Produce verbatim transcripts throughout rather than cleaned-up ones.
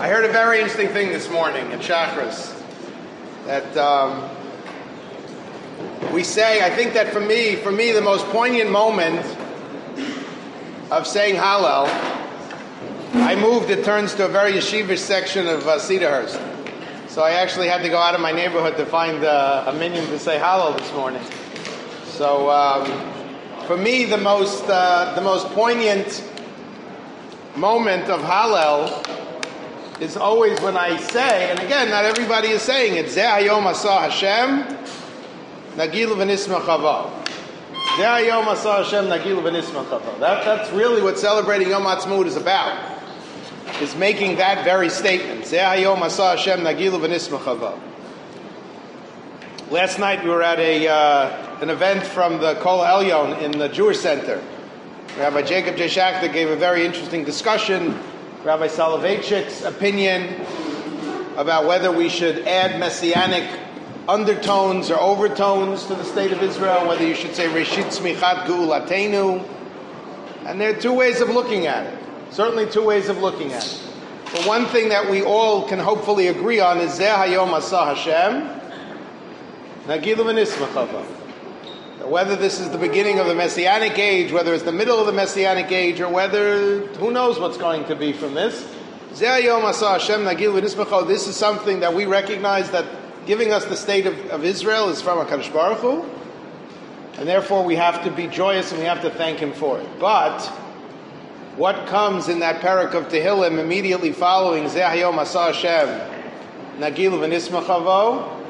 I heard a very interesting thing this morning at Chakras that um, we say. I think that for me, for me, the most poignant moment of saying Hallel, I moved. It turns to a very yeshivish section of uh, Cedarhurst, so I actually had to go out of my neighborhood to find uh, a minyan to say Hallel this morning. So um, for me, the most uh, the most poignant moment of Hallel is always when I say, and again, not everybody is saying it, Zeh Hayom Asah Hashem Nagilu V'Nismach Havo. Zeh Hayom Asah Hashem Nagilu V'Nismach Havo. That, that's really what celebrating Yom Ha'atzmaut is about, is making that very statement. Zeh Hayom Asah Hashem Nagilu V'Nismach Havo. Last night we were at a uh, an event from the Kol Elyon in the Jewish Center. Rabbi Jacob J. Schachter gave a very interesting discussion. Rabbi Soloveitchik's opinion about whether we should add messianic undertones or overtones to the state of Israel, whether you should say Reshit Tzmichat Geulateinu. And there are two ways of looking at it. Certainly two ways of looking at it. But one thing that we all can hopefully agree on is Zeh Hayom Asah Hashem Nagilu V'Nismach Havo. Whether this is the beginning of the Messianic age, whether it's the middle of the Messianic age, or whether, who knows what's going to be from this. Zeh Hayom Asah Hashem Nagilu V'Nismach Havo. This is something that we recognize that giving us the state of, of Israel is from HaKadosh Baruch Hu, and therefore we have to be joyous and we have to thank Him for it. But what comes in that parak of Tehillim immediately following Zeh Hayom Asah Hashem Nagilu V'Nismach Havo?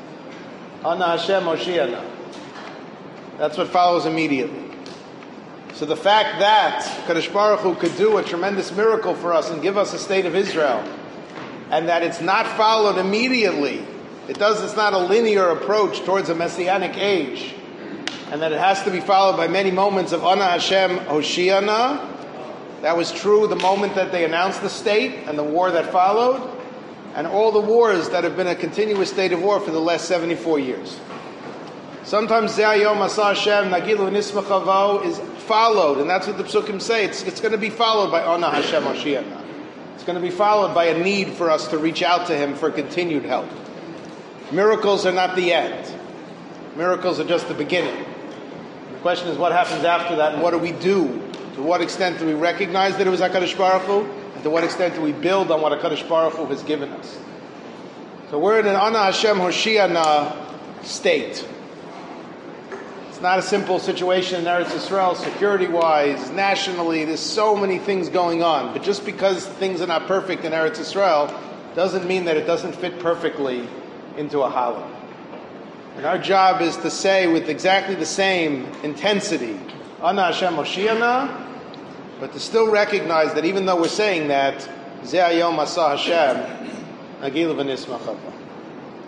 Ana Hashem Hoshiana. That's what follows immediately. So the fact that Kadosh Baruch Hu could do a tremendous miracle for us and give us a state of Israel, and that it's not followed immediately, it does. It's not a linear approach towards a messianic age, and that it has to be followed by many moments of Ana Hashem Hoshiana. That was true the moment that they announced the state and the war that followed, and all the wars that have been a continuous state of war for the last seventy-four years. Sometimes Zeh Hayom Asah Hashem Nagilu V'Nismach Havo is followed, and that's what the Psukim say. It's, it's going to be followed by Ana Hashem Hoshiana. It's going to be followed by a need for us to reach out to Him for continued help. Miracles are not the end. Miracles are just the beginning. The question is what happens after that, and what do we do? To what extent do we recognize that it was HaKadosh Baruch Hu, and to what extent do we build on what HaKadosh Baruch Hu has given us? So we're in an Ana Hashem Hoshiana state. It's not a simple situation in Eretz Yisrael, security-wise, nationally. There's so many things going on. But just because things are not perfect in Eretz Yisrael doesn't mean that it doesn't fit perfectly into a Hallel. And our job is to say with exactly the same intensity, Ana Hashem Hoshiana, but to still recognize that even though we're saying that, Zeh Hayom Asah Hashem Nagilu V'Nismach Havo.